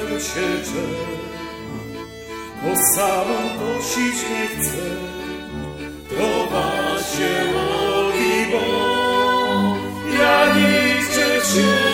uciecze, bo samą kosić nie chcę. Prowadź się, Bogi, bo ja nie chcę Cię.